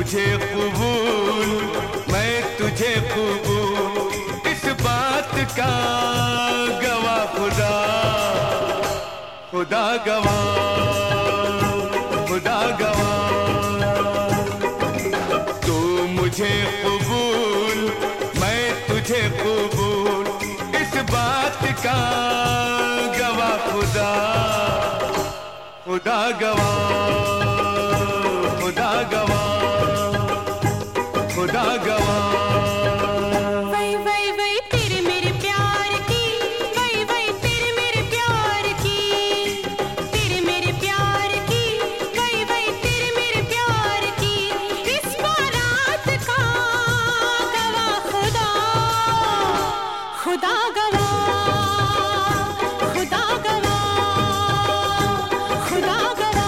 मुझे कबूल, मैं तुझे कबूल, इस बात का गवाह खुदा, खुदा गवाह, खुदा गवाह। तू मुझे कबूल, मैं तुझे कबूल, इस बात का गवाह खुदा, खुदा गवाह, खुदा गवाह, खुदा गवाह। वही वही वही तेरे मेरे प्यार की, वही वही तेरे मेरे प्यार की, तेरे मेरे प्यार की, वही वही तेरे मेरे प्यार की, इस बारात का गवाह खुदा, खुदा गवाह, खुदा गवाह, खुदा गवाह।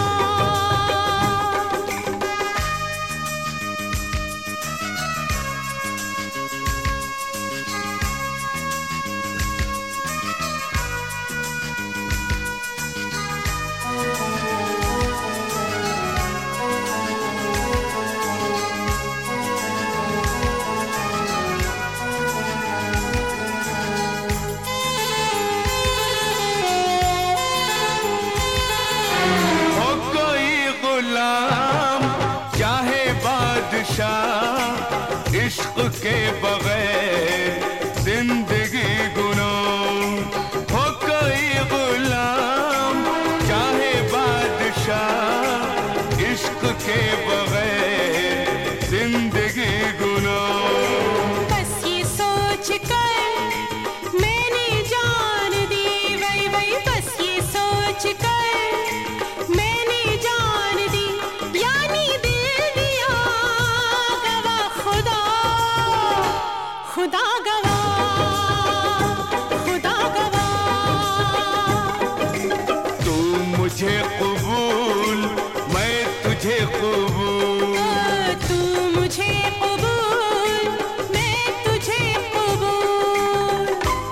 चाहे बादशाह, इश्क के बगैर जिंदगी गुनाह। हो कोई गुलाम चाहे बादशाह, इश्क के बगैर जिंदगी गुनाह। बस ये सोच कर मैंने जान दी, वही वही बस ये सोच कर खुदा गवाह, खुदा गवाह। तू मुझे कबूल, मैं तुझे कबूल, तू मुझे कबूल, मैं तुझे कबूल।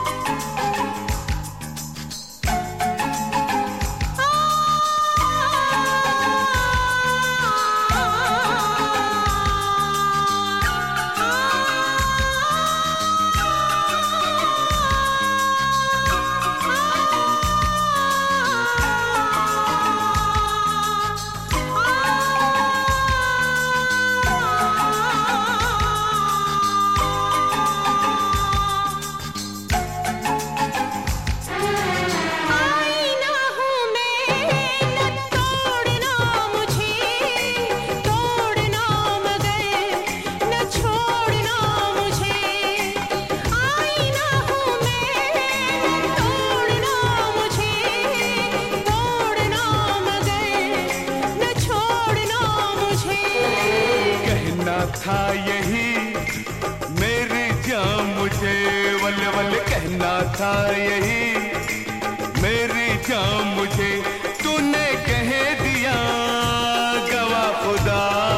था यही मेरी जान मुझे, वल वल कहना था यही मेरी जान मुझे, तूने कह दिया गवाह खुदा,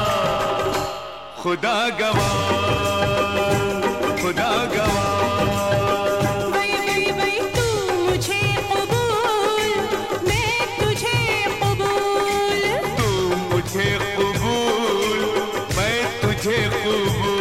खुदा गवाह, खुदा गवाह। वही वही वही तू मुझे कबूल, मैं तुझे कबूल, तू मुझे कबूल, मैं तुझे कबूल।